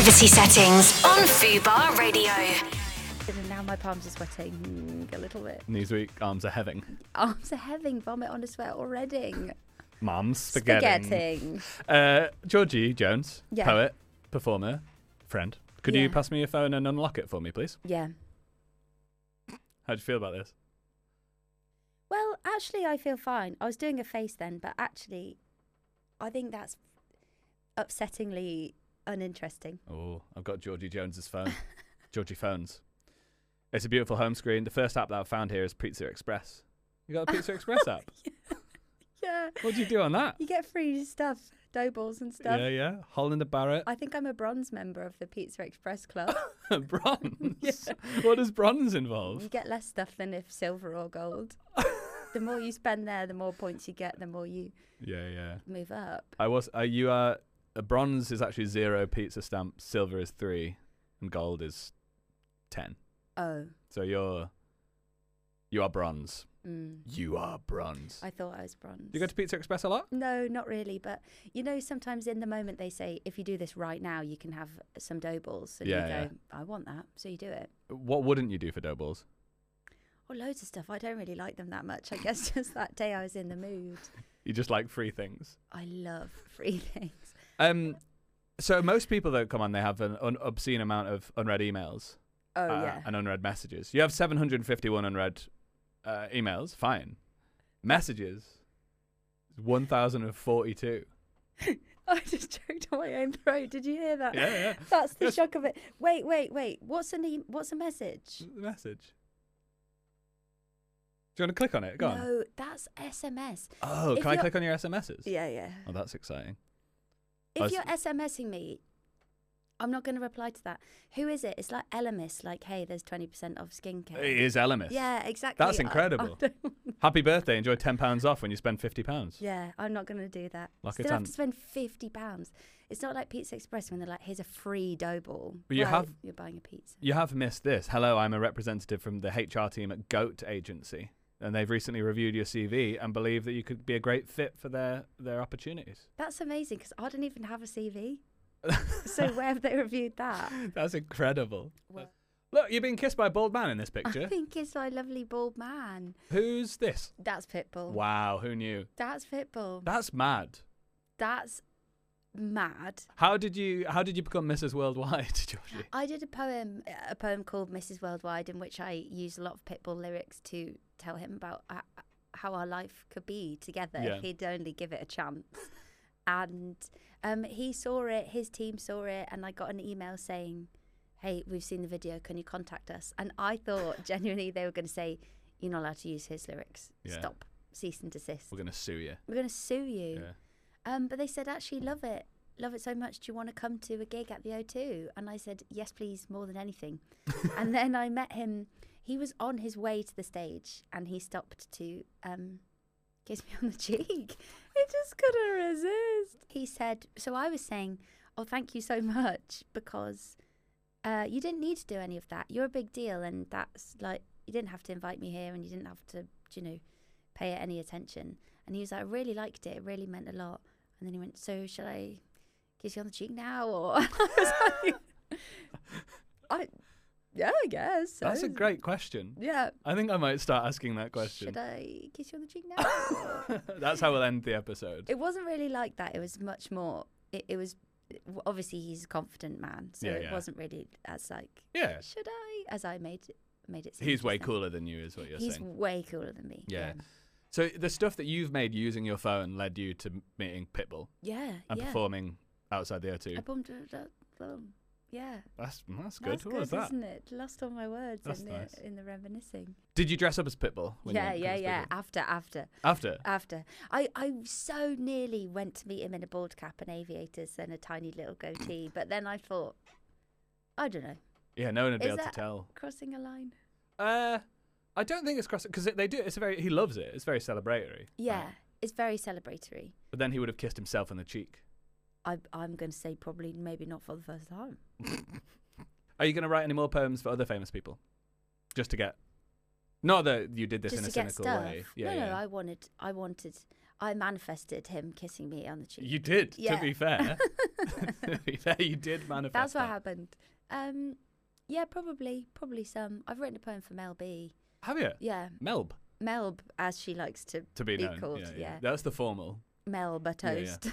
privacy settings on Fubar Radio. And now my palms are sweating a little bit. Newsweek, arms are heaving. Arms are heaving, vomit on a sweat already. Mum's spaghetti. Georgie Jones, Yeah. poet, performer, friend. Could you Yeah. pass me your phone and unlock it for me, please? Yeah. How do you feel about this? Well, actually, I feel fine. I was doing a face then, but actually, I think that's upsettingly uninteresting. Oh, I've got Georgie Jones's phone. Georgie Phones. It's a beautiful home screen. The first app that I've found here is Pizza Express. You got a Pizza Express app? Yeah. What do you do on that? You get free stuff, dough balls and stuff. Yeah. Holland and Barrett. I think I'm a bronze member of the Pizza Express Club. Bronze? Yeah. What does bronze involve? You get less stuff than if silver or gold. The more you spend there, the more points you get, the more you Yeah. move up. You are... bronze is actually 0 pizza stamp, silver is 3, and gold is 10. Oh. So you are bronze. Mm. You are bronze. I thought I was bronze. Do you go to Pizza Express a lot? No, not really. But, sometimes in the moment they say, if you do this right now, you can have some dough balls. And you go, I want that. So you do it. What wouldn't you do for dough balls? Oh, loads of stuff. I don't really like them that much. I guess just that day I was in the mood. You just like free things. I love free things. So most people that come on, they have an obscene amount of unread emails. Oh, yeah. And unread messages. You have 751 unread emails. Fine. Messages, 1,042. I just choked on my own throat. Did you hear that? Yeah. That's the Yes. shock of it. Wait. What's a message? The message. Do you want to click on it? Go on. No, that's SMS. Oh, If can I you're- click on your SMSs? Yeah. Oh, that's exciting. If you're SMSing me, I'm not going to reply to that. Who is it? It's like Elemis. Like, hey, there's 20% off skincare. It is Elemis. Yeah, exactly. That's incredible. Happy birthday. Enjoy £10 off when you spend £50. Yeah, I'm not going to do that. Like Still it's have to spend £50. It's not like Pizza Express when they're like, here's a free dough ball. But you have- you're buying a pizza. You have missed this. Hello, I'm a representative from the HR team at GOAT Agency. And they've recently reviewed your CV and believe that you could be a great fit for their opportunities. That's amazing because I don't even have a CV. So where have they reviewed that? That's incredible. Well, Look, you're being kissed by a bald man in this picture. I think it's my lovely bald man. Who's this? That's Pitbull. Wow, who knew? That's Pitbull. That's mad. That's mad. How did you become Mrs. Worldwide, Georgie? I did a poem called Mrs. Worldwide, in which I used a lot of Pitbull lyrics to tell him about how our life could be together if he'd only give it a chance. And he saw it, his team saw it, and I got an email saying, hey, we've seen the video, can you contact us? And I thought genuinely they were going to say, you're not allowed to use his lyrics. Yeah. Stop. Cease and desist. We're going to sue you. We're going to sue you. Yeah. But they said, actually, love it so much. Do you want to come to a gig at the O2? And I said, yes, please, more than anything. And then I met him. He was on his way to the stage and he stopped to kiss me on the cheek. I just couldn't resist. He said, so I was saying, oh, thank you so much because you didn't need to do any of that. You're a big deal. And that's like, you didn't have to invite me here and you didn't have to, pay it any attention. And he was like, I really liked it. It really meant a lot. And then he went, so shall I kiss you on the cheek now? Or I was like, I guess. That's a great question. Yeah. I think I might start asking that question. Should I kiss you on the cheek now? That's how we'll end the episode. It wasn't really like that. It was much more, it was, obviously he's a confident man. So it wasn't really as like, should I? As I made it seem. He's way just cooler than you is what you're saying. He's way cooler than me. Yeah. So the stuff that you've made using your phone led you to meeting Pitbull and performing outside the O2. Yeah. That's good. That's What good, was that? Isn't it? Lost all my words That's in nice. the reminiscing. Did you dress up as Pitbull? When you went to this After. After? I so nearly went to meet him in a bald cap and aviators and a tiny little goatee, but then I thought, I don't know. Yeah, no one would be Is able to that tell. crossing a line? I don't think it's crossing because they do. He loves it. It's very celebratory. Yeah, Right. it's very celebratory. But then he would have kissed himself on the cheek. I'm going to say probably maybe not for the first time. Are you going to write any more poems for other famous people? Just to get... Not that you did this Just in a to get cynical stuff. way. No, I wanted I manifested him kissing me on the cheek. You did, Yeah. to be fair. To be fair, you did manifest That's what that. happened. Yeah, probably some. I've written a poem for Mel B. Have you? Yeah, Melb, Melb, as she likes to to be known. called. Yeah, Yeah, That's the formal. Melba Yeah, toast.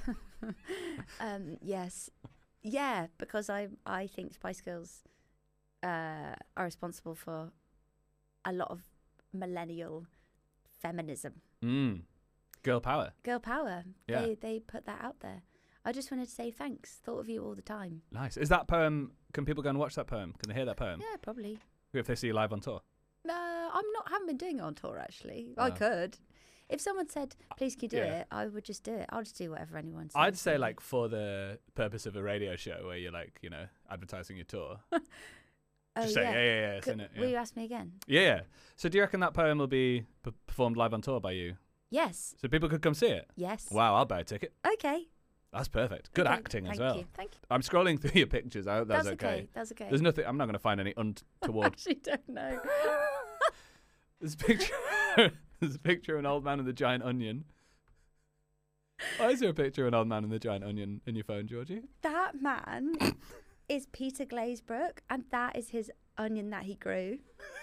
Yes, yeah, because I think Spice Girls are responsible for a lot of millennial feminism, Girl power. girl power. Yeah. They put that out there. I just wanted to say thanks. Thought of you all the time. Nice. Is that poem, can people go and watch that poem? Can they hear that poem? Yeah, probably. If they see you live on tour? Haven't been doing it on tour actually. I Oh. could. If someone said, "Please, can you do Yeah. it?" I would just do it. I'll just do whatever anyone says. I'd say like for the purpose of a radio show where you're like, advertising your tour. oh, Just say, yeah, it's in it. Will you ask me again? Yeah. So do you reckon that poem will be performed live on tour by you? Yes. So people could come see it? Yes. Wow, I'll buy a ticket. Okay. That's perfect. Good Okay, acting as thank well. you. Thank you. I'm scrolling through your pictures. I hope that's okay. That's okay. There's nothing. I'm not going to find any untoward. Actually, don't know. There's a picture. There's a picture of an old man and the giant onion. Why is there a picture of an old man and the giant onion in your phone, Georgie? That man is Peter Glazebrook, and that is his onion that he grew.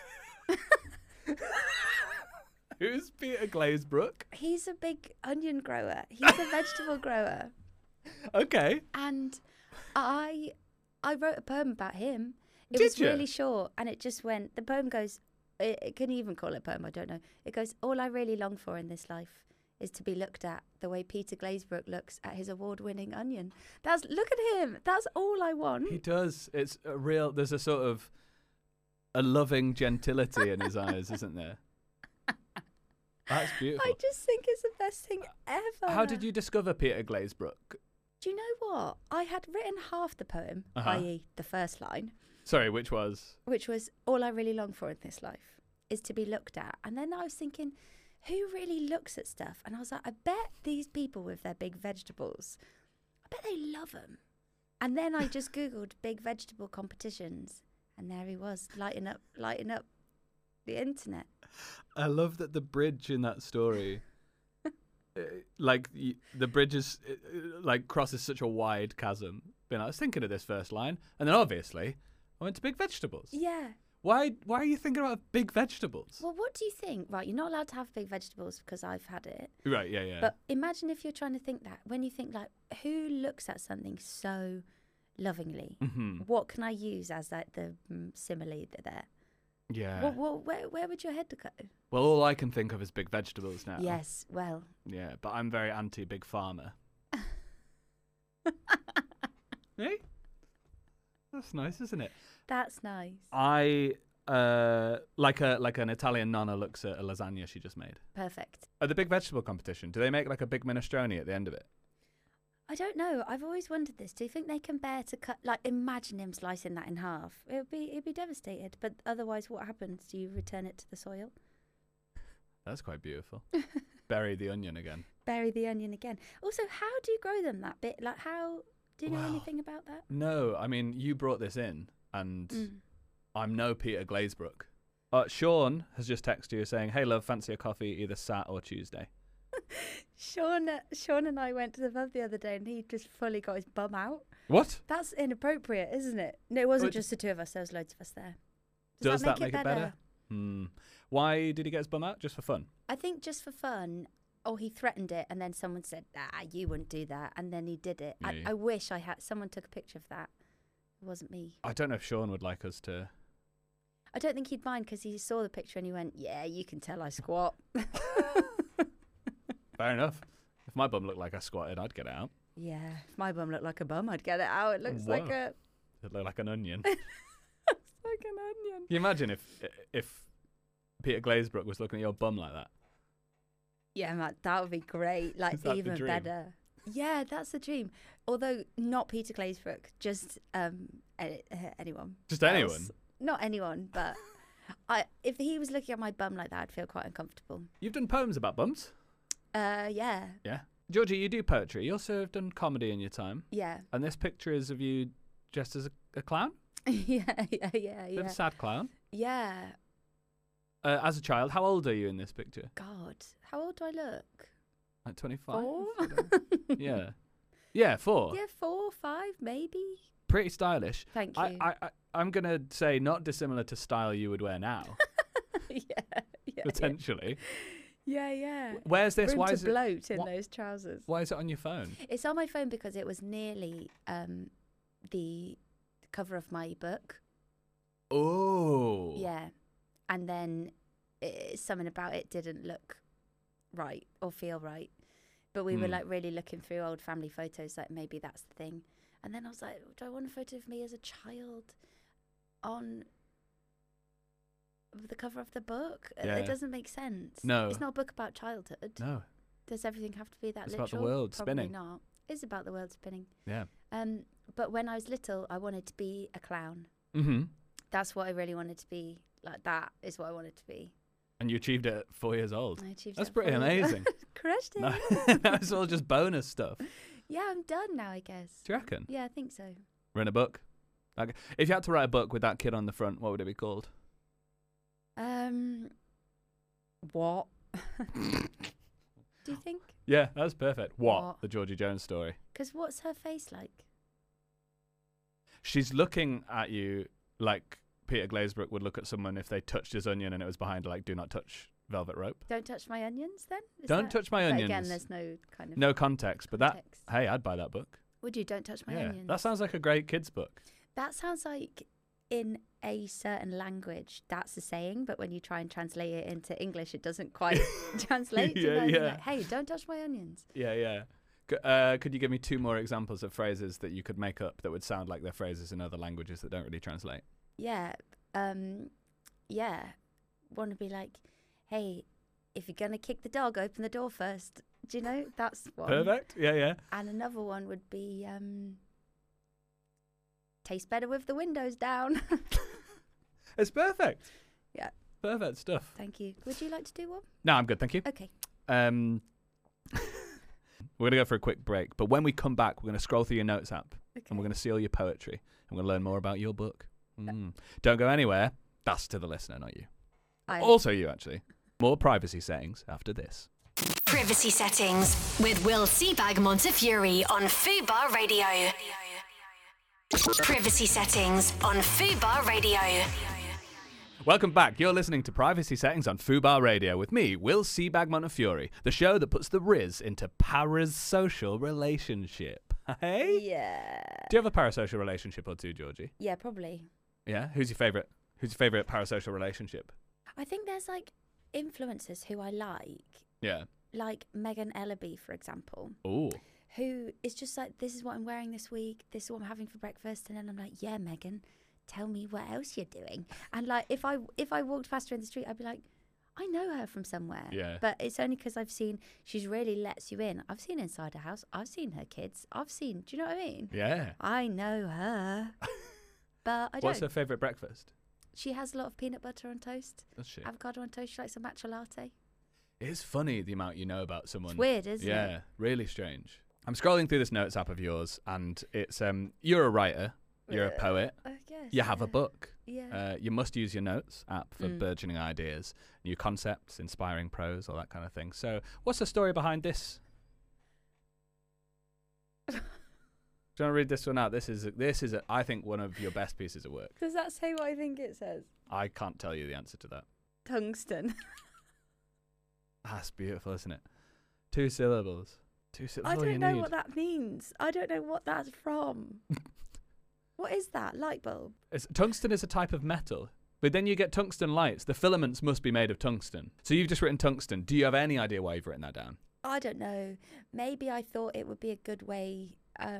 Who's Peter Glazebrook? He's a big onion grower. He's a vegetable grower. Okay. And I wrote a poem about him. It Did was you? really short, and it just went. The poem goes. Can you even call it a poem? I don't know. It goes. All I really long for in this life is to be looked at the way Peter Glazebrook looks at his award-winning onion. Look at him. That's all I want. He does. It's a real. There's a sort of a loving gentility in his eyes, isn't there? That's beautiful. I just think it's the best thing ever. How did you discover Peter Glazebrook? Do you know what? I had written half the poem, Uh-huh. i.e. the first line, Sorry, which was? which was all I really long for in this life is to be looked at. And then I was thinking, who really looks at stuff? And I was like, I bet these people with their big vegetables, I bet they love them. And then I just Googled big vegetable competitions, and there he was, lighting up the internet. I love that the bridge in that story, the bridge is like crosses such a wide chasm. I was thinking of this first line, and then obviously I went to big vegetables. Yeah. Why are you thinking about big vegetables? Well, what do you think? Right, you're not allowed to have big vegetables because I've had it. Right, yeah. But imagine if you're trying to think that. When you think, like, who looks at something so lovingly? Mm-hmm. What can I use as like the simile there? Yeah. Where would your head go? Well, all I can think of is big vegetables now. Yes, well. Yeah, but I'm very anti big pharma. Hey? That's nice, isn't it? That's nice. I like an Italian nonna looks at a lasagna she just made. Perfect. At the big vegetable competition, do they make like a big minestrone at the end of it? I don't know. I've always wondered this. Do you think they can bear to cut? Like, imagine him slicing that in half. It'd be devastated. But otherwise, what happens? Do you return it to the soil? That's quite beautiful. Bury the onion again. Bury the onion again. Also, how do you grow them that bit? Like, how do you know Well, anything about that? No, I mean you brought this in, and Mm. I'm no Peter Glazebrook. Sean has just texted you saying, "Hey love, fancy a coffee either Sat or Tuesday." Sean and I went to the pub the other day, and he just fully got his bum out. What? That's inappropriate, isn't it? No, it wasn't Well, just the two of us. There was loads of us there. Does that make it better? Why did he get his bum out? Just for fun? I think just for fun. Or he threatened it, and then someone said, you wouldn't do that. And then he did it. Yeah. I wish someone took a picture of that. It wasn't me. I don't know if Sean would like us to. I don't think he'd mind because he saw the picture and he went, yeah, you can tell I squat. Fair enough. If my bum looked like I squatted, I'd get it out. Yeah, if my bum looked like a bum, I'd get it out. It looks Whoa. like a... It looked like an onion. It's like an onion. Can you imagine if Peter Glazebrook was looking at your bum like that? Yeah, Matt, that would be great. Like, Is that the even dream? better. Yeah, that's the dream. Although, not Peter Glazebrook, just anyone. Just else. anyone? Not anyone, but if he was looking at my bum like that, I'd feel quite uncomfortable. You've done poems about bums? Yeah. Yeah. Georgie, you do poetry. You also have done comedy in your time. Yeah. And this picture is of you dressed as a clown? yeah. Bit of a sad clown. Yeah. As a child, how old are you in this picture? God, how old do I look? Like 25? 4? Yeah. Yeah, 4. Yeah, 4, 5, maybe. Pretty stylish. Thank you. I'm going to say not dissimilar to style you would wear now, yeah. potentially. Yeah. Where's this? Room Why to is it? bloat in those trousers. Why is it on your phone? It's on my phone because it was nearly the cover of my book. Oh. Yeah. And then something about it didn't look right or feel right. But we were like really looking through old family photos, like maybe that's the thing. And then I was like, do I want a photo of me as a child on the cover of the book? Yeah. It doesn't make sense. No. It's not a book about childhood. No. Does everything have to be that It's literal? about the world Probably spinning. not. It's about the world spinning. Yeah. But when I was little, I wanted to be a clown. Mm-hmm. That's what I really wanted to be. Like, that is what I wanted to be. And you achieved it at 4 years old. I achieved That's it pretty for you. amazing. Crushed it. No, that's all just bonus stuff. Yeah, I'm done now, I guess. Do you reckon? Yeah, I think so. Written a book? Like, if you had to write a book with that kid on the front, what would it be called? What? Do you think? Yeah, that's perfect. What? What? The Georgie Jones story. Because what's her face like? She's looking at you like Peter Glazebrook would look at someone if they touched his onion and it was behind like do not touch velvet rope. Don't touch my onions, then? Don't touch my but onions. Again, there's no kind of No context, but context. that, hey, I'd buy that book. Would you? Don't touch my Yeah, onions. that sounds like a great kid's book. That sounds like in a certain language that's a saying, but when you try and translate it into English, it doesn't quite translate. Do you know what I mean? Like, hey, don't touch my onions. Yeah. Could you give me 2 more examples of phrases that you could make up that would sound like they're phrases in other languages that don't really translate? Yeah. Want to be like, hey, if you're going to kick the dog, open the door first. Do you know? That's one. Perfect. Yeah. And another one would be, taste better with the windows down. It's perfect. Yeah. Perfect stuff. Thank you. Would you like to do one? No, I'm good, thank you. Okay. We're going to go for a quick break, but when we come back, we're going to scroll through your notes app Okay. and we're going to see all your poetry and we're going to learn more about your book. Don't go anywhere. That's to the listener, not you. Also you, actually. More privacy settings after this. Privacy settings with Will Seabag Montefiore on Fubar Radio. Privacy settings on Fubar Radio. Welcome back. You're listening to Privacy Settings on Fubar Radio with me, Will Seabag Montefiore, the show that puts the Riz into parasocial relationship. Hey? Yeah. Do you have a parasocial relationship or two, Georgie? Yeah, probably. Yeah? Who's your favourite? Who's your favourite parasocial relationship? I think there's like influencers who I Yeah. like Megan Ellaby, for example, Ooh. who is just like, this is what I'm wearing this week, this is what I'm having for breakfast, and then I'm like, yeah, Megan, tell me what else you're doing. And like, if I walked past her in the street, I'd be like, I know her from somewhere. Yeah. But it's only because I've seen, she's really lets you in. I've seen inside her house. I've seen her kids. Do you know what I mean? Yeah. I know her. But I don't. What's her favourite breakfast? She has a lot of peanut butter on toast, Does she? avocado on toast. She likes a matcha latte. It's funny the amount you know about someone. It's weird, isn't it? Yeah, really strange. I'm scrolling through this notes app of yours, and it's you're a writer, you're a poet, I guess. you have a book. Yeah. You must use your notes app for burgeoning ideas, new concepts, inspiring prose, all that kind of thing. So, what's the story behind this? Do you want to read this one out? This is I think one of your best pieces of work. Does that say what I think it says? I can't tell you the answer to that. Tungsten. That's beautiful, isn't it? 2 syllables. 2 syllables. I all you don't know need. what that means. I don't know what that's from. What is that? Light bulb? Tungsten is a type of metal. But then you get tungsten lights. The filaments must be made of tungsten. So you've just written tungsten. Do you have any idea why you've written that down? I don't know. Maybe I thought it would be a good way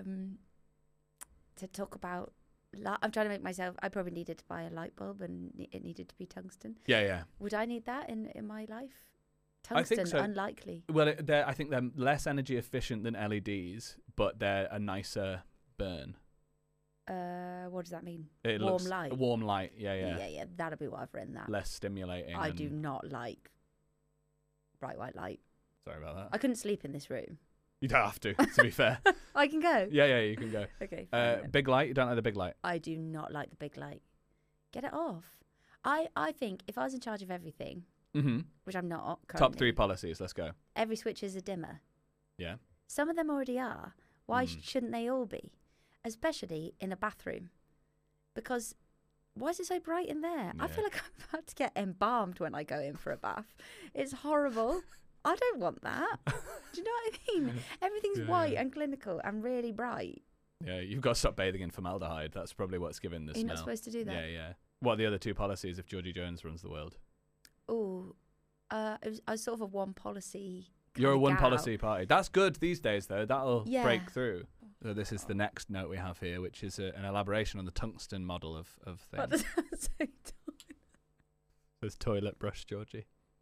to talk about. I'm trying to make myself. I probably needed to buy a light bulb, and it needed to be tungsten. Yeah. Would I need that in my life? I think Tungsten, so. unlikely. Well, I think they're less energy efficient than LEDs, but they're a nicer burn. What does that mean? It Warm looks, light. Warm light. Yeah. Yeah. That'll be what I've written. That. Less stimulating. I do and- not like bright white light. Sorry about that. I couldn't sleep in this room. You don't have to be fair. I can go. Yeah, you can go. Okay. fine then. Big light? You don't like the big light? I do not like the big light. Get it off. I think if I was in charge of everything, Mm-hmm. which I'm not Top currently, 3 policies. Let's go. every switch is a dimmer. Yeah. Some of them already are. Why shouldn't they all be? Especially in a bathroom. Because why is it so bright in there? I feel like I'm about to get embalmed when I go in for a bath. It's horrible. I don't want that. Do you know what I mean? Everything's white and clinical and really bright. Yeah, you've got to stop bathing in formaldehyde. That's probably what's given the You're smell. not supposed to do that. Yeah. What are the other two policies if Georgie Jones runs the world? Oh, I was sort of a one policy. You're a kinda one gal. policy party. That's good these days, though. That'll Yeah. break through. So this is the next note we have here, which is an elaboration on the tungsten model of What things. does that say? There's toilet brush, Georgie.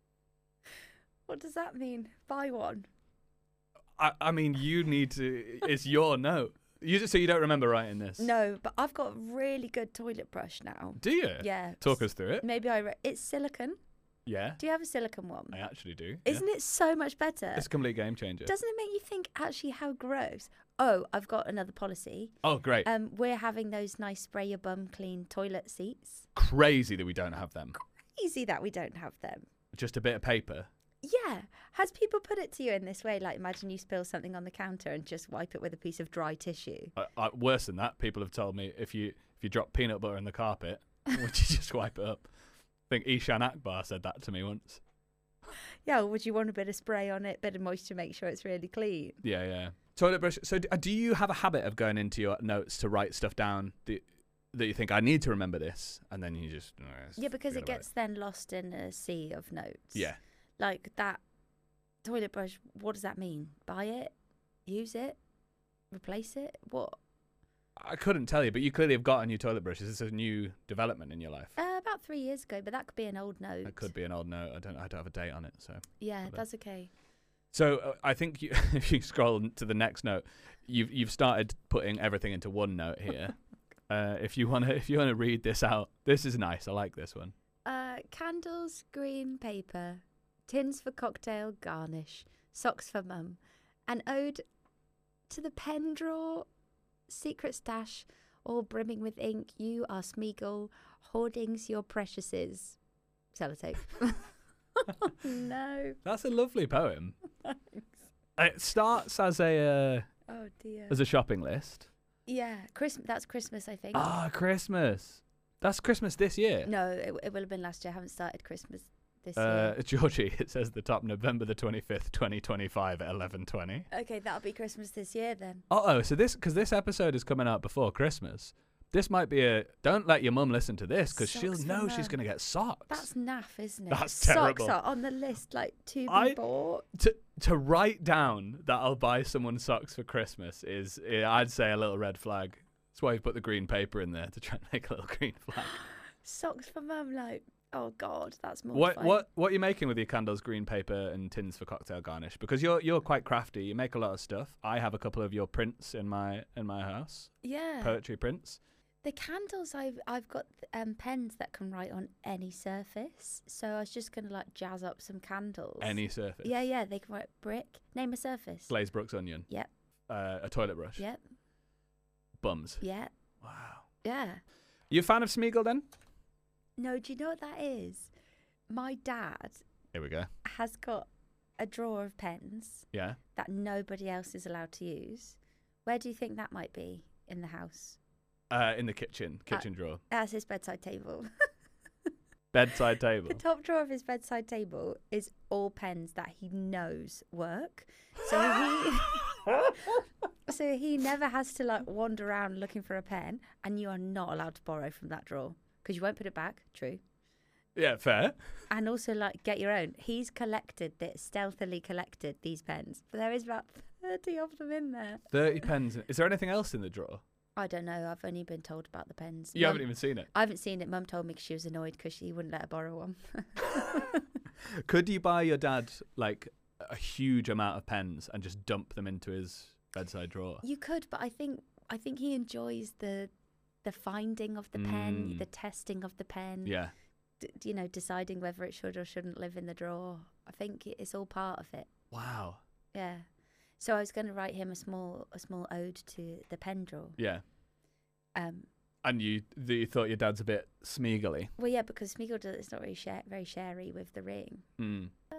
What does that mean? Buy one. I mean, you need to. It's your note. So you don't remember writing this? No, but I've got a really good toilet brush now. Do you? Yeah. Talk us through it. Maybe it's silicone. Yeah. Do you have a silicone one? I actually do. Isn't it so much better? It's a complete game changer. Doesn't it make you think actually how gross? Oh, I've got another policy. Oh, great. We're having those nice spray your bum clean toilet seats. Crazy that we don't have them. Easy that we don't have them. Just a bit of paper. Yeah. Has people put it to you in this way? Like, imagine you spill something on the counter and just wipe it with a piece of dry tissue. Worse than that, people have told me if you drop peanut butter in the carpet, would you just wipe it up? I think Ishan Akbar said that to me once. Yeah, well, would you want a bit of spray on it, bit of moisture, make sure it's really clean? Yeah. Toilet brush. So do you have a habit of going into your notes to write stuff down that you think, I need to remember this, and then you just... Yeah, because forget it about gets then lost in a sea of notes. Yeah. Like that toilet brush, what does that mean? Buy it? Use it? Replace it? What? I couldn't tell you, but you clearly have got a new toilet brush. Is this a new development in your life? About 3 years ago, but that could be an old note. That could be an old note. I don't have a date on it, so... Yeah, that's okay. So I think if you scroll to the next note, you've started putting everything into one note here. If you wanna read this out, this is nice. I like this one. Candles, green paper, tins for cocktail garnish, socks for mum, an ode to the pen drawer, secret stash, all brimming with ink. You are Smeagol, hoardings your preciouses. Sellotape. No. That's a lovely poem. It starts as a Oh dear. shopping list. Yeah, that's Christmas, I think. Christmas. That's Christmas this year. No, it will have been last year. I haven't started Christmas this year. Georgie, it says the top, November the 25th, 2025 at 11:20. Okay, that'll be Christmas this year then. So because this episode is coming out before Christmas, this might be don't let your mum listen to this because she'll Socks for know she's mum. going to get socks. That's naff, isn't it? That's terrible. Socks are on the list, like to I- be bought. To write down that I'll buy someone socks for Christmas is, I'd say, a little red flag. That's why you put the green paper in there to try and make a little green flag. Socks for mum, like, oh God, that's mortifying. What are you making with your candles, green paper, and tins for cocktail garnish? Because you're quite crafty. You make a lot of stuff. I have a couple of your prints in my house. Yeah. Poetry prints. The candles, I've got pens that can write on any surface. So I was just gonna like jazz up some candles. Any surface. Yeah, they can write brick. Name a surface. Glaze Brooks onion. Yep. A toilet brush. Yep. Bums. Yeah. Wow. Yeah. You a fan of Smeagol then? No, do you know what that is? My dad Here we go. has got a drawer of pens Yeah. that nobody else is allowed to use. Where do you think that might be in the house? In the kitchen drawer. That's his bedside table. Bedside table. The top drawer of his bedside table is all pens that he knows work. So he never has to like wander around looking for a pen, and you are not allowed to borrow from that drawer because you won't put it back. True. Yeah, fair. And also like get your own. He's stealthily collected these pens, but there is about 30 of them in there. 30 pens. Is there anything else in the drawer? I don't know. I've only been told about the pens. You haven't even seen it. I haven't seen it. Mum told me 'cause she was annoyed because she wouldn't let her borrow one. Could you buy your dad like a huge amount of pens and just dump them into his bedside drawer? You could, but I think he enjoys the finding of the pen, the testing of the pen. Yeah. Deciding whether it should or shouldn't live in the drawer. I think it's all part of it. Wow. Yeah. So I was going to write him a small ode to the pen drawer. Yeah. And you thought your dad's a bit Smeagol-y. Well, yeah, because Smeagol it's not really very sharey with the ring. Mm. Oh,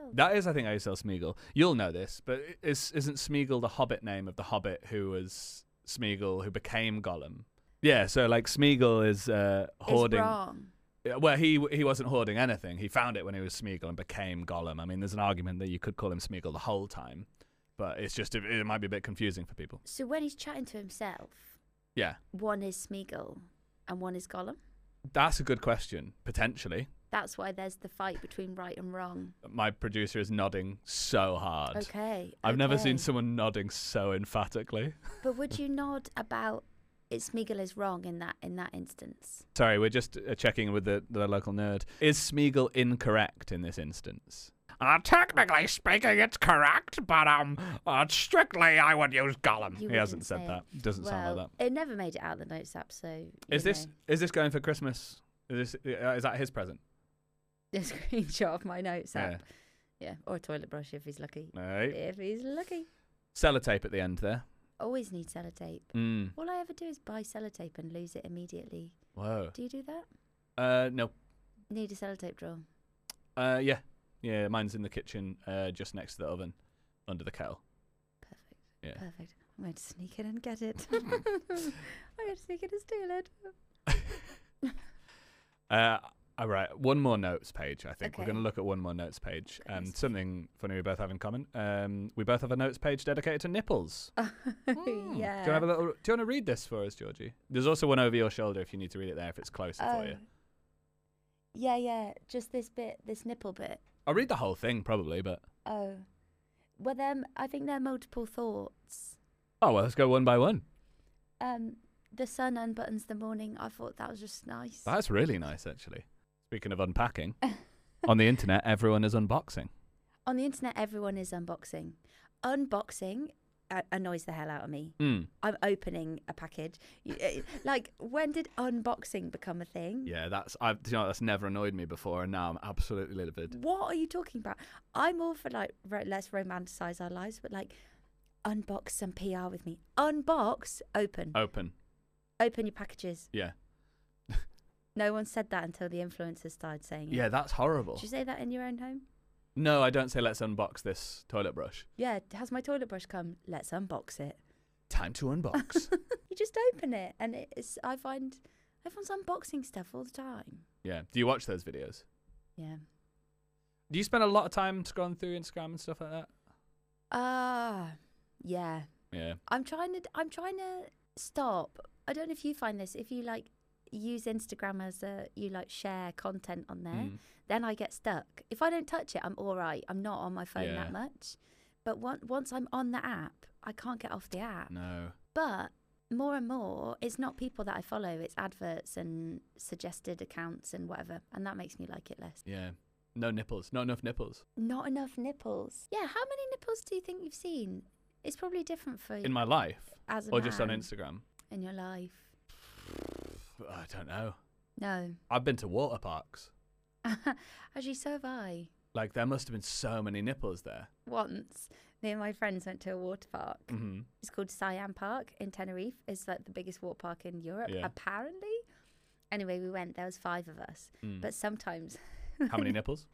Smeagol. That is, I think, how you spell Smeagol. You'll know this, but isn't Smeagol the Hobbit name of the Hobbit who was Smeagol, who became Gollum? Yeah, so like Smeagol is hoarding. It's wrong. Well, he wasn't hoarding anything. He found it when he was Smeagol and became Gollum. I mean, there's an argument that you could call him Smeagol the whole time, but it's just it might be a bit confusing for people. So when he's chatting to himself, Yeah, one is Smeagol and one is Gollum. that's a good question. Potentially, That's why there's the fight between right and wrong. my producer is nodding so hard. Okay. I've never seen okay. someone nodding so emphatically. But would you nod about Smeagol is wrong in that instance? Sorry, we're just checking with the local nerd. Is Smeagol incorrect in this instance? Technically speaking, it's correct, but strictly I would use Gollum. You He hasn't wouldn't said say that. Doesn't sound like It never made it out of the notes app, so that. Is this going for Christmas? Is that his present? a screenshot of my notes Yeah. app. Yeah, or a toilet brush if he's lucky. Right. If he's lucky. Sellotape at the end there. Always need sellotape. Mm. All I ever do is buy sellotape and lose it immediately. Whoa. Do you do that? No. Need a sellotape drawer. Yeah. Yeah, mine's in the kitchen, just next to the oven, under the kettle. Perfect. Yeah. Perfect. I'm going to sneak in and get it. I'm going to sneak in and steal it. All right, one more notes page, I think. We're Okay. going to look at one more notes page. Okay. Something funny we both have in common. We both have a notes page dedicated to nipples. Yeah. Do you want to read this for us, Georgie? There's also one over your shoulder if you need to read it there, if it's closer for you. Yeah. Just this bit, this nipple bit. I'll read the whole thing, probably, but... Oh. Well, I think there are multiple thoughts. Oh, well, let's go one by one. The sun unbuttons the morning. I thought that was just nice. That's really nice, actually. Speaking of unpacking, on the internet, everyone is unboxing. On the internet, everyone is unboxing. Unboxing annoys the hell out of me. Mm. I'm opening a package. Like, when did unboxing become a thing? Yeah, that's never annoyed me before, and now I'm absolutely livid. What are you talking about? I'm all for, like, let's romanticize our lives, but, like, unbox some PR with me. Unbox, open. Open. Open your packages. Yeah. No one said that until the influencers started saying it. Yeah, that's horrible. Did you say that in your own home? No, I don't say let's unbox this toilet brush. Yeah, has my toilet brush come? Let's unbox it. Time to unbox. You just open it, and I find everyone's unboxing stuff all the time. Yeah. Do you watch those videos? Yeah. Do you spend a lot of time scrolling through Instagram and stuff like that? Yeah. Yeah. I'm trying to stop. I don't know if you find this. If you like use Instagram as you like share content on there, then I get stuck. If I don't touch it, I'm all right. I'm not on my phone that much. But once I'm on the app, I can't get off the app. No. But more and more, it's not people that I follow. It's adverts and suggested accounts and whatever. And that makes me like it less. Yeah. No nipples. Not enough nipples. Not enough nipples. Yeah, how many nipples do you think you've seen? It's probably different for In my life? as a Or just on man Instagram? in your life. I don't know. No. I've been to water parks. Actually, so have I. Like, there must have been so many nipples there. Once, me and my friends went to a water park. Mm-hmm. It's called Siam Park in Tenerife. It's like the biggest water park in Europe, Yeah. apparently. Anyway, we went. There was 5 of us. But sometimes... How many nipples?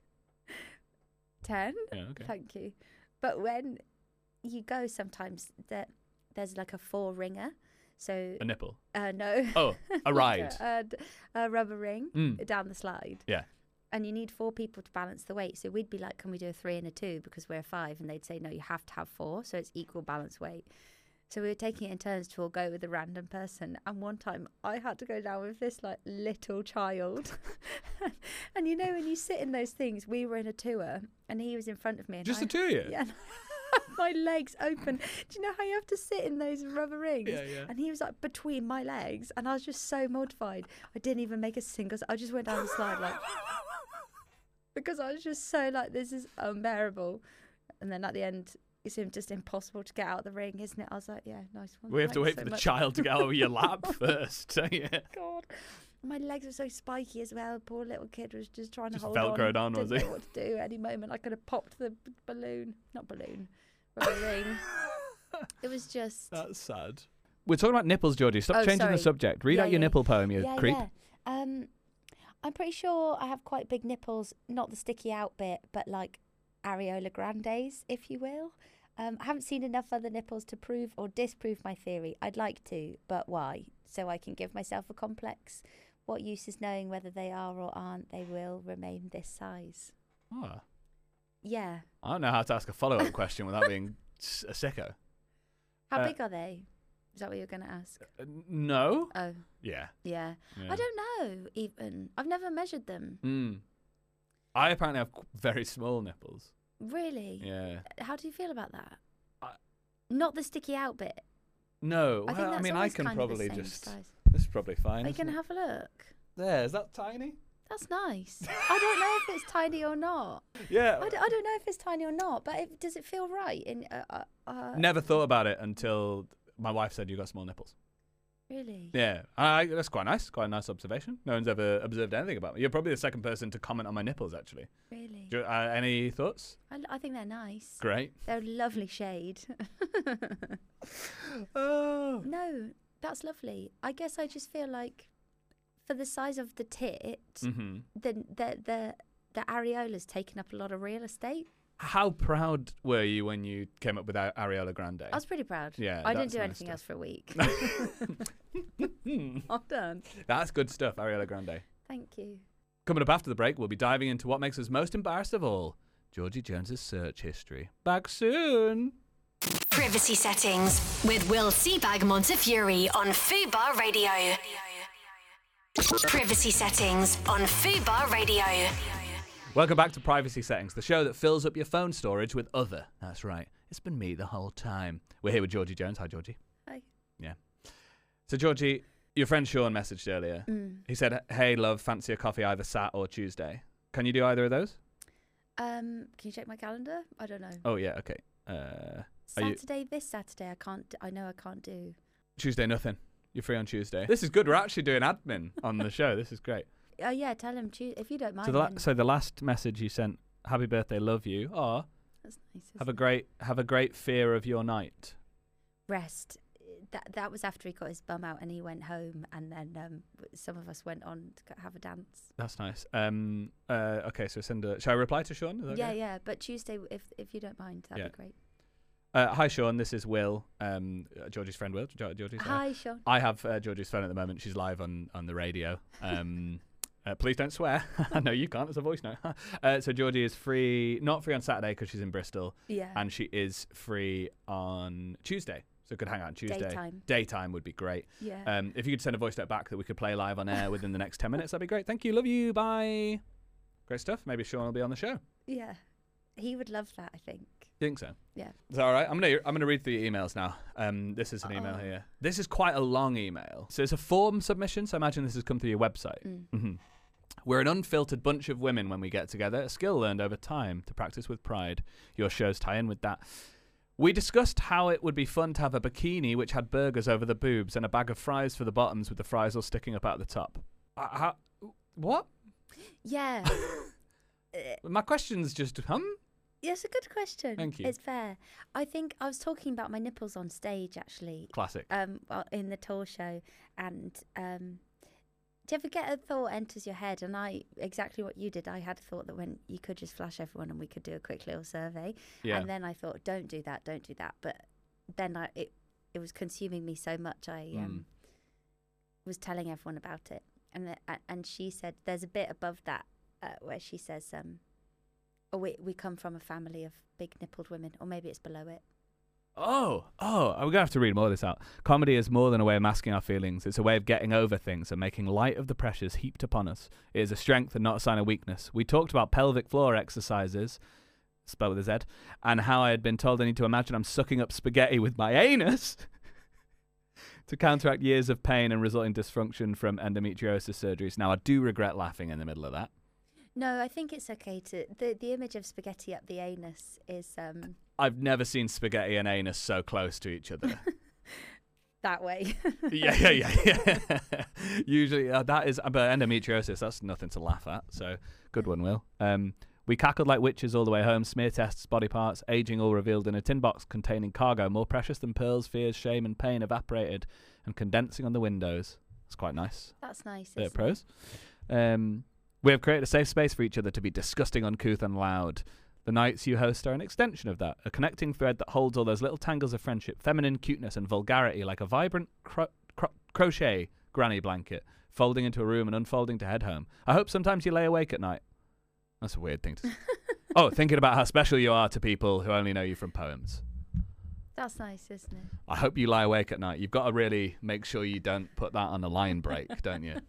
10? Yeah, okay. Thank you. But when you go sometimes, there's like a 4-ringer. So A nipple? no. Oh, a ride. a rubber ring down the slide. Yeah. And you need 4 people to balance the weight. So we'd be like, can we do a 3 and a 2 because we're 5? And they'd say, no, you have to have 4. So it's equal balance weight. So we were taking it in turns to all go with a random person. And one time I had to go down with this like little child. And you know, when you sit in those things, we were in a tour and he was in front of me. And Just the two of you? Yeah. My legs open. Do you know how you have to sit in those rubber rings? Yeah, yeah. And he was like between my legs, and I was just so mortified. I didn't even make a single. I just went down the slide like because I was just so like, this is unbearable. And then at the end, it's just impossible to get out of the ring, isn't it? I was like, yeah, nice one. We have to Thanks wait so for the much. child to get out of your lap first. Yeah. God. My legs were so spiky as well. Poor little kid was just trying Just to hold on. Velcroed on, was Didn't he? know what to do. Any moment I could have popped the balloon. Not balloon. Rubber ring. It was just... That's sad. We're talking about nipples, Georgie. Stop changing sorry. the subject. Read Yeah, out your yeah. nipple poem, you creep. Yeah. I'm pretty sure I have quite big nipples. Not the sticky out bit, but like areola grandes, if you will. I haven't seen enough other nipples to prove or disprove my theory. I'd like to, but why? So I can give myself a complex. What use is knowing whether they are or aren't? They will remain this size. Oh. Yeah. I don't know how to ask a follow-up question without being a sicko. How big are they? Is that what you're going to ask? No. Oh. Yeah. Yeah. I don't know, even. I've never measured them. I apparently have very small nipples. Really? Yeah. How do you feel about that? Not the sticky out bit. No. I think that's I mean, I always can kind of the probably same just... size. This is probably fine. Are you going to have a look? There, is that tiny? That's nice. I don't know if it's tiny or not. Yeah. I don't know if it's tiny or not, but does it feel right? Never thought about it until my wife said you got small nipples. Really? Yeah. That's quite nice. Quite a nice observation. No one's ever observed anything about me. You're probably the second person to comment on my nipples, actually. Really? Any thoughts? I think they're nice. Great. They're a lovely shade. Oh. No, that's lovely. I guess I just feel like for the size of the tit, the areola's taken up a lot of real estate. How proud were you when you came up with Areola Grande? I was pretty proud. Yeah, I didn't that's do nice anything stuff. else for a week. Well done. That's good stuff, Areola Grande. Thank you. Coming up after the break, we'll be diving into what makes us most embarrassed of all, Georgie Jones's search history. Back soon. Privacy Settings with Will Seabag Montefiore on Fubar Radio. Privacy Settings on Fubar Radio. Welcome back to Privacy Settings, the show that fills up your phone storage with other. That's right. It's been me the whole time. We're here with Georgie Jones. Hi, Georgie. Hi. Yeah. So, Georgie, your friend Sean messaged earlier. He said, hey, love, fancy a coffee either Sat or Tuesday. Can you do either of those? Can you check my calendar? I don't know. Oh, yeah, okay. This Saturday, I can't. I know I can't do. Tuesday, nothing. You're free on Tuesday. This is good. We're actually doing admin on the show. This is great. Oh yeah, tell him if you don't mind. So the last message you sent, happy birthday, love you. Oh, that's nice. Have a great fear of your night. Rest. That was after he got his bum out and he went home, and then some of us went on to have a dance. That's nice. Okay, so shall I reply to Sean? Is that okay? Yeah. But Tuesday, if you don't mind, that'd be great. Hi Sean, this is Will, Georgie's friend Will. Georgie, hi Sean. I have Georgie's phone at the moment. She's live on the radio. Please don't swear. No, you can't. It's a voice note. So Georgie is not free on Saturday because she's in Bristol. Yeah. And she is free on Tuesday. So could hang out on Tuesday. Daytime would be great. Yeah. If you could send a voice note back that we could play live on air within the next 10 minutes, that'd be great. Thank you. Love you. Bye. Great stuff. Maybe Sean will be on the show. Yeah. He would love that, I think. Think so? Yeah. Is that all right? I'm gonna read through your emails now. This is an email here. This is quite a long email. So it's a form submission. So I imagine this has come through your website. Mm-hmm. We're an unfiltered bunch of women when we get together. A skill learned over time to practice with pride. Your shows tie in with that. We discussed how it would be fun to have a bikini which had burgers over the boobs and a bag of fries for the bottoms with the fries all sticking up out the top. What? Yeah. My question's just, Yeah, it's a good question. Thank you. It's fair. I think I was talking about my nipples on stage, actually. Classic. In the tour show. And do you ever get a thought enters your head? And exactly what you did, I had a thought that when you could just flash everyone and we could do a quick little survey. Yeah. And then I thought, don't do that. But then it was consuming me so much, I was telling everyone about it. And she said, there's a bit above that where she says, we come from a family of big-nippled women, or maybe it's below it. Oh, we're going to have to read more of this out. Comedy is more than a way of masking our feelings. It's a way of getting over things and making light of the pressures heaped upon us. It is a strength and not a sign of weakness. We talked about pelvic floor exercises, spelled with a Z, and how I had been told I need to imagine I'm sucking up spaghetti with my anus to counteract years of pain and resulting dysfunction from endometriosis surgeries. Now, I do regret laughing in the middle of that. No, I think it's okay to... The image of spaghetti up the anus is... I've never seen spaghetti and anus so close to each other. That way. Yeah. Usually, that is... But endometriosis, that's nothing to laugh at. So, good one, Will. We cackled like witches all the way home. Smear tests, body parts, aging all revealed in a tin box containing cargo more precious than pearls, fears, shame and pain evaporated and condensing on the windows. That's quite nice. That's nice, Bit of isn't it? prose. We have created a safe space for each other to be disgusting, uncouth and loud. The nights you host are an extension of that, a connecting thread that holds all those little tangles of friendship, feminine cuteness and vulgarity like a vibrant crochet granny blanket, folding into a room and unfolding to head home. I hope sometimes you lay awake at night. That's a weird thing to say. Oh, thinking about how special you are to people who only know you from poems. That's nice, isn't it? I hope you lie awake at night. You've got to really make sure you don't put that on a line break, don't you?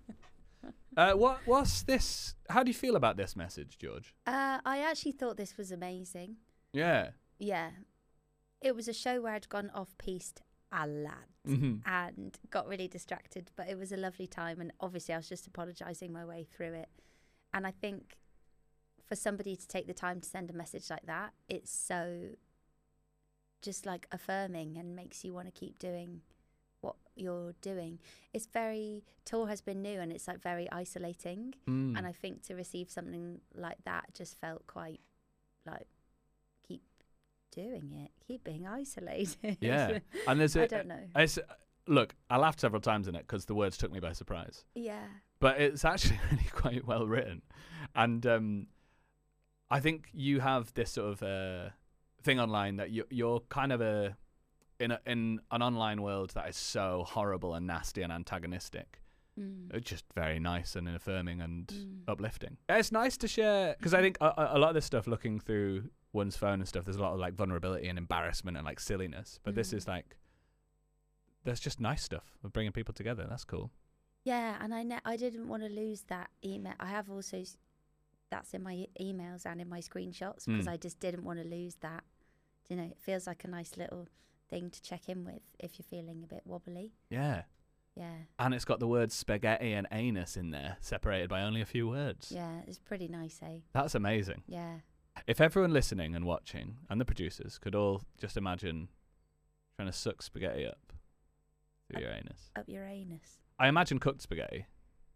What's this? How do you feel about this message, George? I actually thought this was amazing. Yeah. Yeah. It was a show where I'd gone off-piste a lot and got really distracted, but it was a lovely time, and obviously I was just apologising my way through it. And I think for somebody to take the time to send a message like that, it's so just like affirming and makes you want to keep doing what you're doing. It's very, tour has been new and it's like very isolating. And I think to receive something like that just felt quite like, keep doing it, keep being isolated. Yeah. And there's I don't know. Look, I laughed several times in it because the words took me by surprise. Yeah. But it's actually really quite well written. And I think you have this sort of thing online that you're kind of in an online world that is so horrible and nasty and antagonistic. It's just very nice and affirming and uplifting. It's nice to share, because I think a lot of this stuff, looking through one's phone and stuff, there's a lot of like vulnerability and embarrassment and like silliness. But this is like, there's just nice stuff of bringing people together. That's cool. Yeah, and I didn't want to lose that email. I have also, that's in my emails and in my screenshots, because I just didn't want to lose that. You know, it feels like a nice little thing to check in with if you're feeling a bit wobbly. Yeah. Yeah. And it's got the words spaghetti and anus in there, separated by only a few words. Yeah, it's pretty nice, eh? That's amazing. Yeah. If everyone listening and watching, and the producers, could all just imagine trying to suck spaghetti up through your anus. Up your anus. I imagine cooked spaghetti.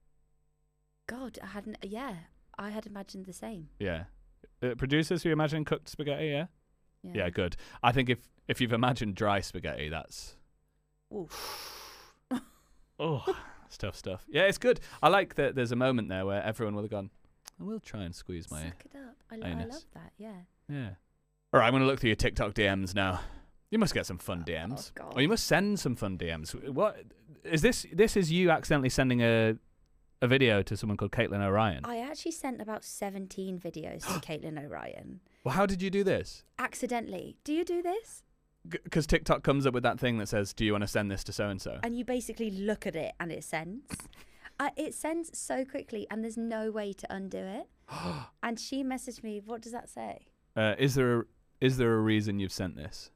God, I had imagined the same. Yeah. Producers, you imagine cooked spaghetti, yeah? Yeah, good. I think if you've imagined dry spaghetti, that's... Oh, it's tough stuff. Yeah, it's good. I like that there's a moment there where everyone will have gone, I will try and squeeze my Suck it up. I love that, yeah. Yeah. All right, I'm going to look through your TikTok DMs now. You must get some fun DMs. God. Or you must send some fun DMs. What is this? This is you accidentally sending a video to someone called Caitlin O'Ryan. I actually sent about 17 videos to Caitlin O'Ryan. Well, how did you do this? Accidentally. Do you do this? Because TikTok comes up with that thing that says, do you want to send this to so-and-so? And you basically look at it and it sends. It sends so quickly and there's no way to undo it. And she messaged me, what does that say? Is there a reason you've sent this?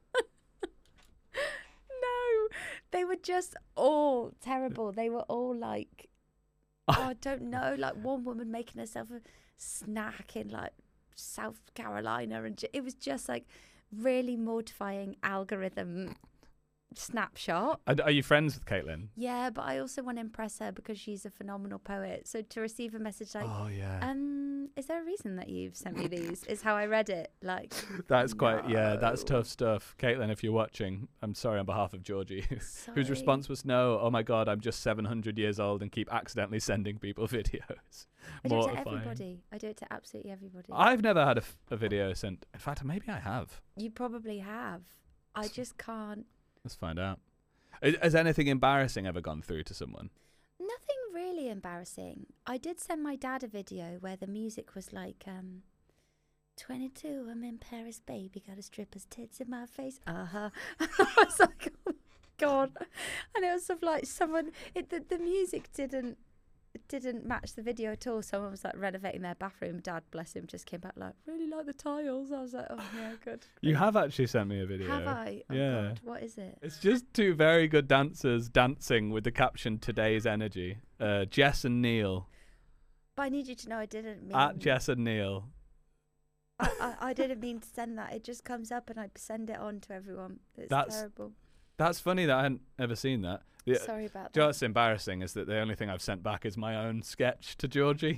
No, they were just all terrible. They were all like, I don't know, like one woman making herself a snack in like South Carolina, and it was just like really mortifying algorithm snapshot. Are you friends with Caitlin? Yeah, but I also want to impress her because she's a phenomenal poet. So to receive a message like, oh yeah, is there a reason that you've sent me these? Is how I read it. Like, that's quite that's tough stuff. Caitlin, if you're watching, I'm sorry on behalf of Georgie, whose response was no. Oh my God, I'm just 700 years old and keep accidentally sending people videos. I do it to everybody. I do it to absolutely everybody. I've never had a video sent. In fact, maybe I have. You probably have. I just can't. Let's find out. Has anything embarrassing ever gone through to someone? Nothing really embarrassing. I did send my dad a video where the music was like, 22, I'm in Paris, baby, got a stripper's tits in my face. I was like, oh my God. And it was sort of like the music didn't match the video at all. Someone was like renovating their bathroom. Dad, bless him, just came back like, really like the tiles. I was like, oh yeah, good. You have actually sent me a video. Have I? Oh yeah. God, what is it? It's just two very good dancers dancing with the caption "Today's Energy." Jess and Neil. But I need you to know I didn't mean... At Jess and Neil. I didn't mean to send that. It just comes up and I send it on to everyone. That's terrible. That's funny that I hadn't ever seen that. Sorry about that. What's embarrassing is that the only thing I've sent back is my own sketch to Georgie.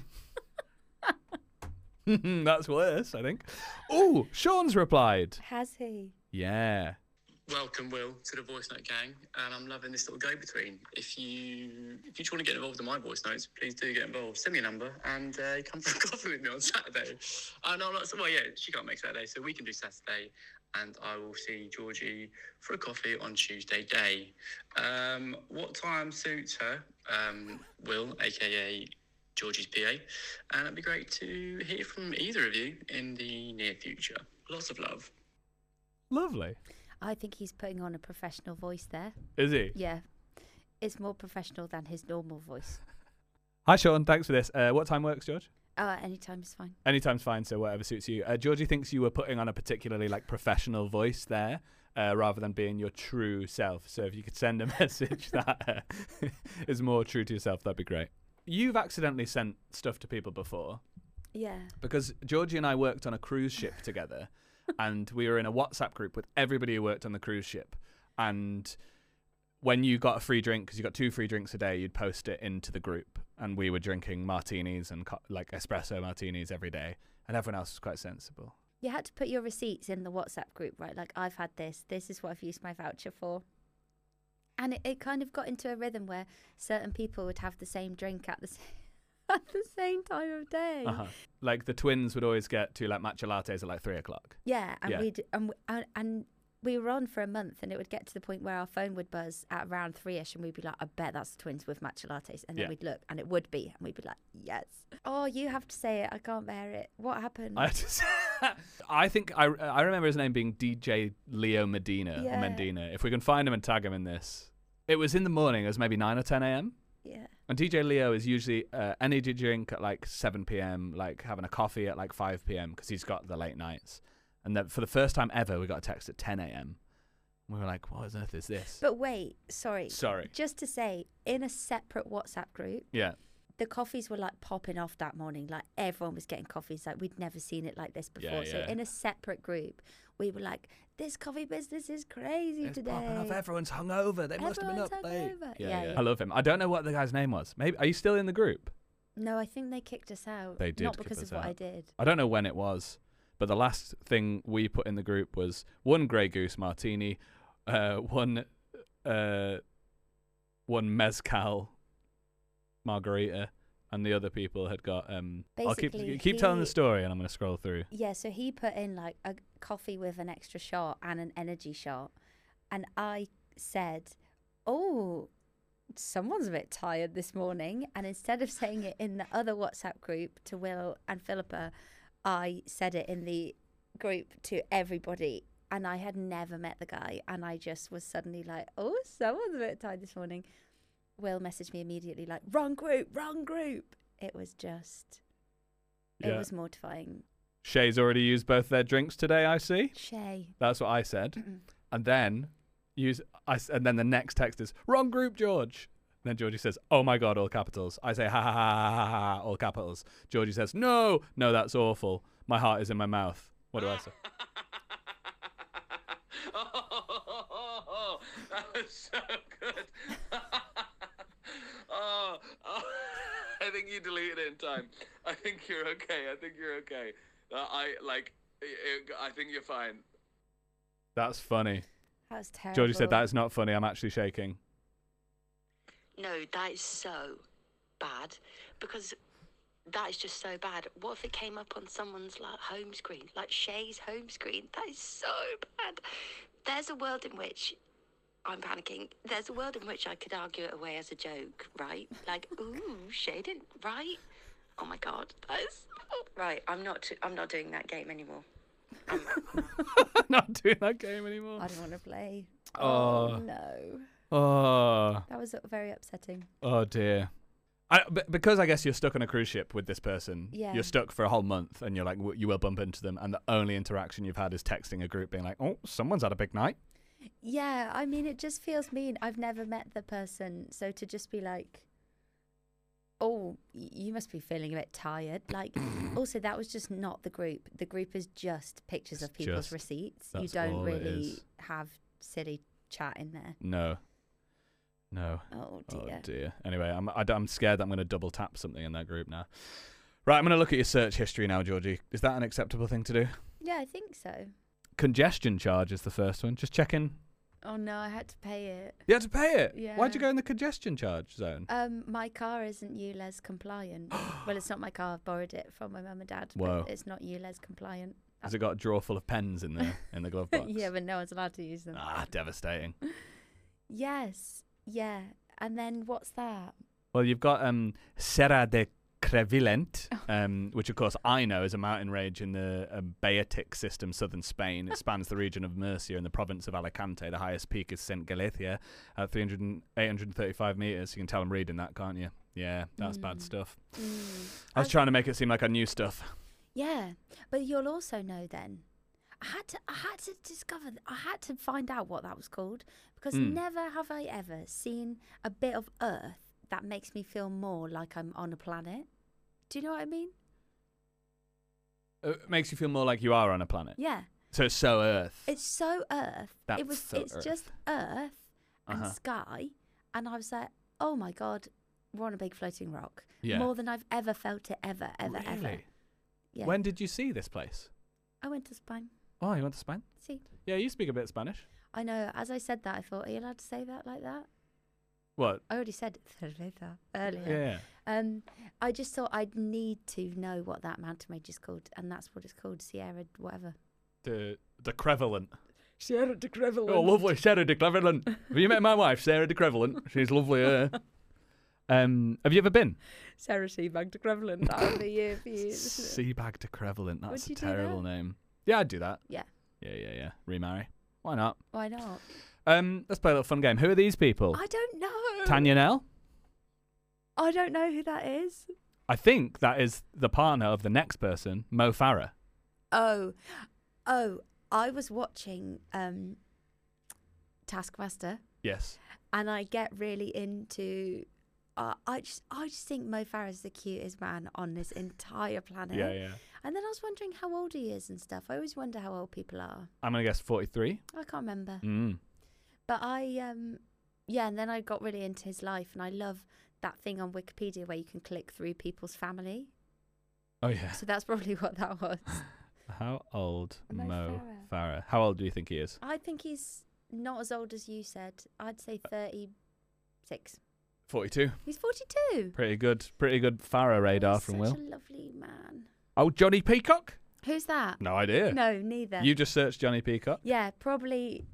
That's worse, I think. Oh, Sean's replied. Has he? Yeah. Welcome, Will, to the Voice Note Gang, and I'm loving this little go-between. If you just want to get involved in my voice notes, please do get involved. Send me a number and come for a coffee with me on Saturday. No, not well. Yeah, she can't make Saturday, so we can do Saturday, and I will see Georgie for a coffee on Tuesday day. What time suits her? Will, aka Georgie's PA, and it'd be great to hear from either of you in the near future. Lots of love. Lovely. I think he's putting on a professional voice there. Is he? Yeah. It's more professional than his normal voice. Hi, Sean. Thanks for this. What time works, George? Anytime is fine. Anytime's fine, so whatever suits you. Georgie thinks you were putting on a particularly professional voice there, rather than being your true self. So if you could send a message that is more true to yourself, that'd be great. You've accidentally sent stuff to people before. Yeah. Because Georgie and I worked on a cruise ship together, and we were in a WhatsApp group with everybody who worked on the cruise ship. And when you got a free drink, because you got 2 free drinks a day, you'd post it into the group. And we were drinking martinis and espresso martinis every day. And everyone else was quite sensible. You had to put your receipts in the WhatsApp group, right? Like, I've had this. This is what I've used my voucher for. And it kind of got into a rhythm where certain people would have the same drink at the same time of day. Uh-huh. Like the twins would always get 2 matcha lattes at 3 o'clock. Yeah, and Yeah. and we were on for a month, and it would get to the point where our phone would buzz at around 3ish, and we'd be like, I bet that's the twins with matcha lattes. And then Yeah. we'd look, and it would be, and we'd be like, yes. Oh, you have to say it. I can't bear it. What happened? I think I remember his name being DJ Leo Medina. Yeah. Or Mendina. If we can find him and tag him in this. It was in the morning. It was maybe 9 or 10 a.m. Yeah. And DJ Leo is usually energy drink at 7 p.m., having a coffee at 5 p.m. because he's got the late nights. And then for the first time ever, we got a text at 10 a.m. We were like, what on earth is this? But wait, sorry. Sorry. Just to say, in a separate WhatsApp group, Yeah. the coffees were popping off that morning. Everyone was getting coffees. We'd never seen it like this before. Yeah, So yeah. in a separate group, we were like, this coffee business is crazy It's today. popping off. Everyone's hungover. They must have been Everyone's up late. hungover. Yeah, Yeah, yeah. yeah. I love him. I don't know what the guy's name was. Maybe are you still in the group? No, I think they kicked us out. They did Not kick because us of what out. I did. I don't know when it was, but the last thing we put in the group was 1 Grey Goose martini, one mezcal margarita, and the other people had got. I'll Basically, keep telling the story, and I'm going to scroll through. Yeah, so he put in a coffee with an extra shot and an energy shot. And I said, oh, someone's a bit tired this morning. And instead of saying it in the other WhatsApp group to Will and Philippa, I said it in the group to everybody. And I had never met the guy. And I just was suddenly like, oh, someone's a bit tired this morning. Will messaged me immediately wrong group, wrong group. It was just, it was mortifying. Shay's already used both their drinks today, I see. Shay. That's what I said. And then and then the next text is, wrong group, George. And then Georgie says, oh my God, all capitals. I say, ha ha ha ha ha, all capitals. Georgie says, no, that's awful. My heart is in my mouth. What do I say? Oh, that was so good. I think you deleted it in time. I think you're okay. I think you're fine. That's funny. That was terrible. Georgie said, that is not funny. I'm actually shaking. No, that is so bad, because that is just so bad. What if it came up on someone's home screen, like Shay's home screen? That is so bad. There's a world in which I'm panicking. There's a world in which I could argue it away as a joke, right? Ooh, Shay didn't, right? Oh my God, that is right. I'm not doing that game anymore. Not doing that game anymore. I don't want to play. Oh. No. Oh. That was very upsetting. Oh dear. Because I guess you're stuck on a cruise ship with this person. Yeah. You're stuck for a whole month, and you're you will bump into them, and the only interaction you've had is texting a group being like, oh, someone's had a big night. Yeah, I mean, it just feels mean. I've never met the person, so to just be like, oh, you must be feeling a bit tired. Also, that was just not the group. The group is just pictures of people's receipts. You don't really have silly chat in there. No. Oh dear. Oh dear. Anyway, I'm scared that I'm going to double tap something in that group now. Right, I'm going to look at your search history now, Georgie. Is that an acceptable thing to do? Yeah, I think so. Congestion charge is the first one. Just checking Oh no, I had to pay it. You had to pay it? Yeah. Why'd you go in the congestion charge zone? My car isn't ULEZ compliant. Well, it's not my car. I've borrowed it from my mum and dad. Whoa. But it's not ULEZ compliant. Has it got a drawer full of pens in the glove box? Yeah, but no one's allowed to use them. Ah, devastating. Yes. Yeah. And then what's that? Well, you've got Serra de Crevillent, which of course I know is a mountain range in the Beatic system, southern Spain. It spans the region of Murcia in the province of Alicante. The highest peak is St. Galicia at 835 metres. You can tell I'm reading that, can't you? Yeah, that's bad stuff. I was trying to make it seem like I knew stuff. Yeah, but you'll also know then. I had to find out what that was called, because never have I ever seen a bit of Earth that makes me feel more like I'm on a planet. Do you know what I mean? It makes you feel more like you are on a planet. Yeah. So it's so Earth. It's so Earth. That's so It's Earth. just Earth and sky, and I was like, oh my God, we're on a big floating rock. Yeah. More than I've ever felt it, ever. Really? Yeah. When did you see this place? I went to Spain. Oh, you went to Spain? See, Yeah, you speak a bit of Spanish. I know. As I said that, I thought, are you allowed to say that like that? What? I already said cerveza earlier. Yeah. I just thought I'd need to know what that mountain range is called, and that's what it's called, Sierra whatever. De Crevalent. Sierra de Crevalent. Oh, lovely, Sarah de Crevalent. Have you met my wife, Sarah de Crevalent? She's lovely. Have you ever been? Sarah Seabag de Crevalent. That would be you for you. Seabag de Crevalent. That's Would you a do terrible that? name. Yeah, I'd do that. Yeah. Yeah. Remarry. Why not? Why not? Let's play a little fun game. Who are these people? I don't know. Tanya Nell? I don't know who that is. I think that is the partner of the next person, Mo Farah. Oh, I was watching Taskmaster, Yes. and I get really into. I just think Mo Farah is the cutest man on this entire planet. Yeah. And then I was wondering how old he is and stuff. I always wonder how old people are. I'm going to guess 43. I can't remember. Mm. But and then I got really into his life, and I love that thing on Wikipedia where you can click through people's family. Oh, yeah. So that's probably what that was. How old Mo Mo Farah? How old do you think he is? I think he's not as old as you said. I'd say 36. 42. He's 42. Pretty good Farah radar from Will. Such a lovely man. Oh, Johnny Peacock? Who's that? No idea. No, neither. You just searched Johnny Peacock? Yeah, probably.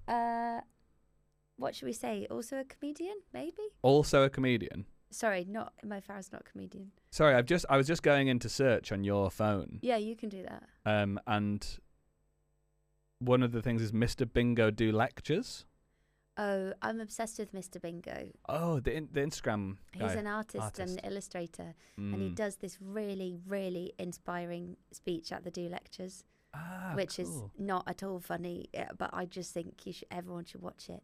What should we say? Also a comedian, maybe? Also a comedian. Sorry, not Mo Farah's not a comedian. Sorry, I was just going into search on your phone. Yeah, you can do that. And one of the things is Mr. Bingo do lectures. Oh, I'm obsessed with Mr. Bingo. Oh, the Instagram guy. He's an artist and illustrator, and he does this really, really inspiring speech at the Do Lectures, which is not at all funny, but I just think everyone should watch it.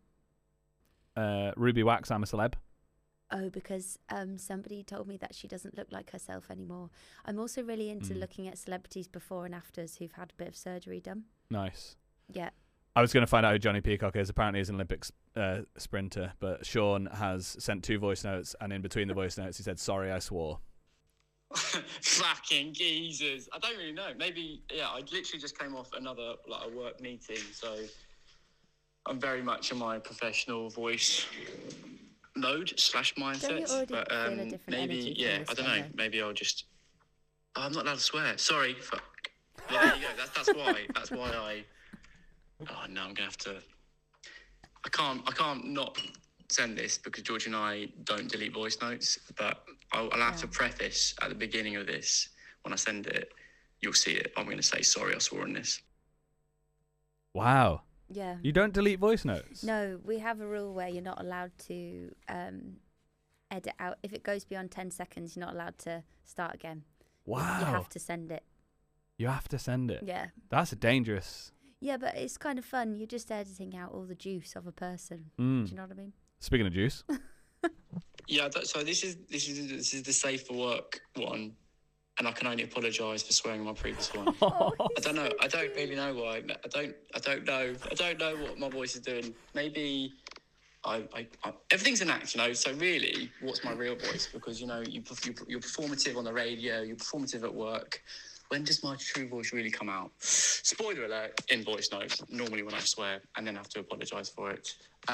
Ruby Wax, I'm a Celeb. Oh, because somebody told me that she doesn't look like herself anymore. I'm also really into looking at celebrities before and afters who've had a bit of surgery done. Nice. Yeah. I was going to find out who Johnny Peacock is. Apparently he's an Olympics sprinter, but Sean has sent 2 voice notes, and in between the voice notes he said, sorry, I swore. Fucking geezers. I don't really know. Maybe, yeah, I literally just came off another a work meeting, so I'm very much in my professional voice mode / mindset. Don't you already but feel a different maybe, energy yeah, from this I don't know. one, Maybe I'll just. Oh, I'm not allowed to swear. Sorry. Fuck. Well, there you go. That's why. That's why I. Oh no, I'm gonna have to. I can't not send this because George and I don't delete voice notes. But I'll have to preface at the beginning of this when I send it. You'll see it. I'm gonna say sorry. I swore on this. Wow. Yeah. You don't delete voice notes? No, we have a rule where you're not allowed to edit out. If it goes beyond 10 seconds, you're not allowed to start again. Wow. You have to send it. You have to send it? Yeah. That's a dangerous... Yeah, but it's kind of fun. You're just editing out all the juice of a person. Do you know what I mean? Speaking of juice. Yeah. So this is the safe for work one, and I can only apologise for swearing on my previous one. I don't know. I don't really know why. I don't know what my voice is doing. Maybe I everything's an act, So really, what's my real voice? Because you're performative on the radio. You're performative at work. when does my true voice really come out? Spoiler alert, in voice notes, normally when I swear and then have to apologise for it.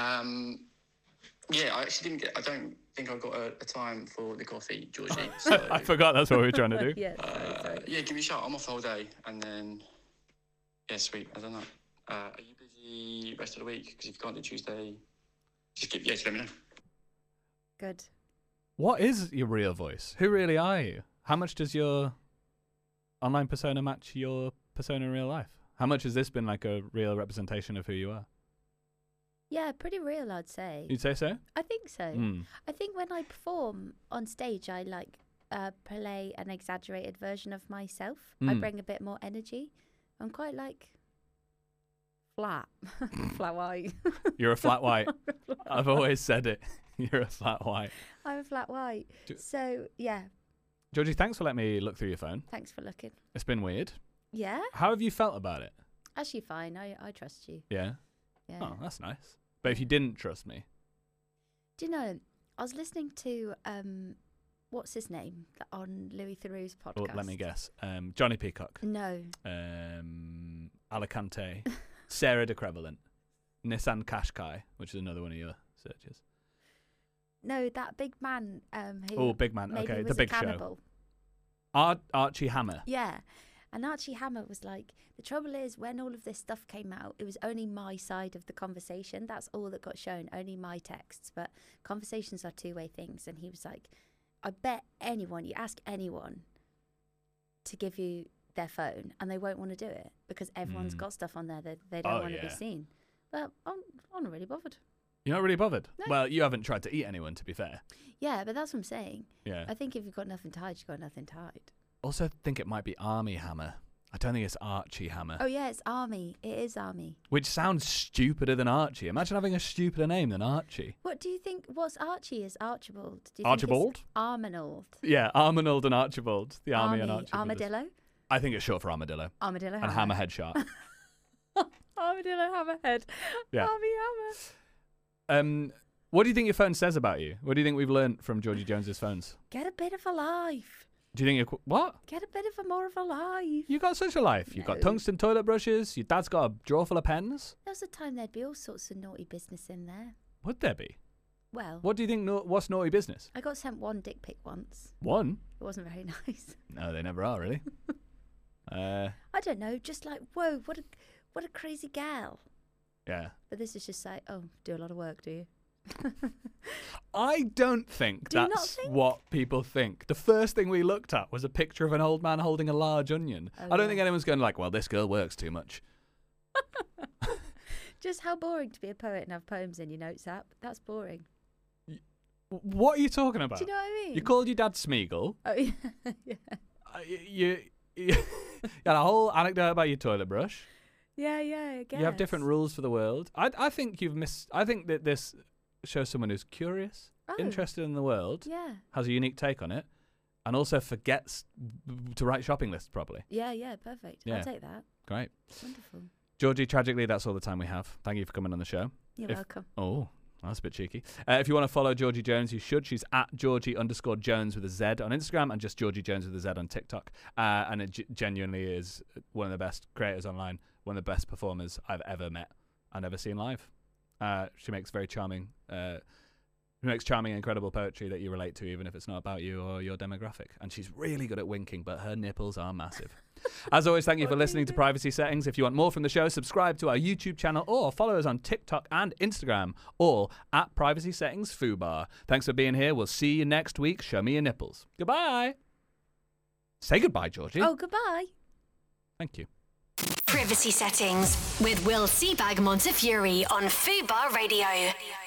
Yeah, I actually didn't get, I don't think I got a time for the coffee, Georgie. So, I forgot that's what we were trying to do. Yeah, sorry. yeah, give me a shout. I'm off the whole day. And then, yeah, sweet. I don't know. Are you busy rest of the week? Because if you can't do Tuesday, just let me know. Good. What is your real voice? Who really are you? How much does your online persona match your persona in real life? How much has this been like a real representation of who you are? Yeah, pretty real, I'd say. You'd say so? I think so. Mm. I think when I perform on stage, I like play an exaggerated version of myself. I bring a bit more energy. I'm quite like flat, flat white. You're a flat white. I've always said it. You're a flat white. I'm a flat white. So yeah, Georgie, thanks for letting me look through your phone. thanks for looking. It's been weird. Yeah, How have you felt about it? actually fine. I trust you. Yeah. Yeah. Oh, that's nice. But if you didn't trust me, Do you know? I was listening to what's his name on Louis Theroux's podcast. well, let me guess. Johnny Peacock, No, Alicante, Sarah de Crevolent, Nissan Qashqai, which is another one of your searches. no, that big man. Who Oh, big man. maybe Okay, was the a big show. cannibal. Archie Hammer. Yeah. And Archie Hammer was like, the trouble is, when all of this stuff came out, it was only my side of the conversation. That's all that got shown, only my texts. But conversations are two-way things. And he was like, I bet anyone, you ask anyone to give you their phone and they won't want to do it because everyone's got stuff on there that they don't want to be seen. But I'm not really bothered. You're not really bothered? No. Well, you haven't tried to eat anyone, to be fair. Yeah, but that's what I'm saying. Yeah. I think if you've got nothing to hide, you've got nothing to hide. Also think it might be Army Hammer. I don't think it's Archie Hammer. Oh, yeah, it's Army. It is Army. Which sounds stupider than Archie. Imagine having a stupider name than Archie. What do you think? What's Archie is Archibald? Do you Archibald? Think it's Armanold. Yeah, Armanold and Archibald. The Army and Archie. brothers. Armadillo? I think it's short for Armadillo. Armadillo And Hammerhead Shark. Armadillo Hammerhead. Yeah. Army Hammer. What do you think your phone says about you? What do you think we've learnt from Georgie Jones's phones? Get a bit of a life. Do you think you're... What? Get a bit of a more of a life. You got such a life. You've got No. tungsten toilet brushes. Your dad's got a drawer full of pens. There was a time there'd be all sorts of naughty business in there. Would there be? Well, What do you think? What's naughty business? I got sent one dick pic once. One? It wasn't very nice. No, they never are, really. I don't know, just like, whoa, what a crazy gal. Yeah. But this is just like, oh, do a lot of work, do you? I don't think Do you not that's think? what people think. The first thing we looked at was a picture of an old man holding a large onion. Oh, I don't yeah. think anyone's going like, well, this girl works too much. Just how boring to be a poet and have poems in your notes app. That's boring. What are you talking about? Do you know what I mean? You called your dad Smeagol. Oh, yeah. Yeah. You had a whole anecdote about your toilet brush. Yeah, I guess. You have different rules for the world. I think you've missed. I think that this shows someone who's curious, Oh. interested in the world, Yeah. has a unique take on it, and also forgets to write shopping lists properly. Yeah, perfect. Yeah. I'll take that. Great. Wonderful. Georgie, tragically, that's all the time we have. Thank you for coming on the show. You're If- welcome. Oh, that's a bit cheeky. If you want to follow Georgie Jones, you should. She's at Georgie_Jones with a Z on Instagram and just Georgie Jones with a Z on TikTok. And it genuinely is one of the best creators online, one of the best performers I've ever met and ever seen live. She makes very charming, incredible poetry that you relate to, even if it's not about you or your demographic. And she's really good at winking, but her nipples are massive. As always, thank you for listening to Privacy Settings. If you want more from the show, subscribe to our YouTube channel or follow us on TikTok and Instagram, all at Privacy Settings Fubar. Thanks for being here. We'll see you next week. Show me your nipples. Goodbye. Say goodbye, Georgie. Oh, goodbye. Thank you. Privacy Settings with Will Seabag Montefiore on Fubar Radio.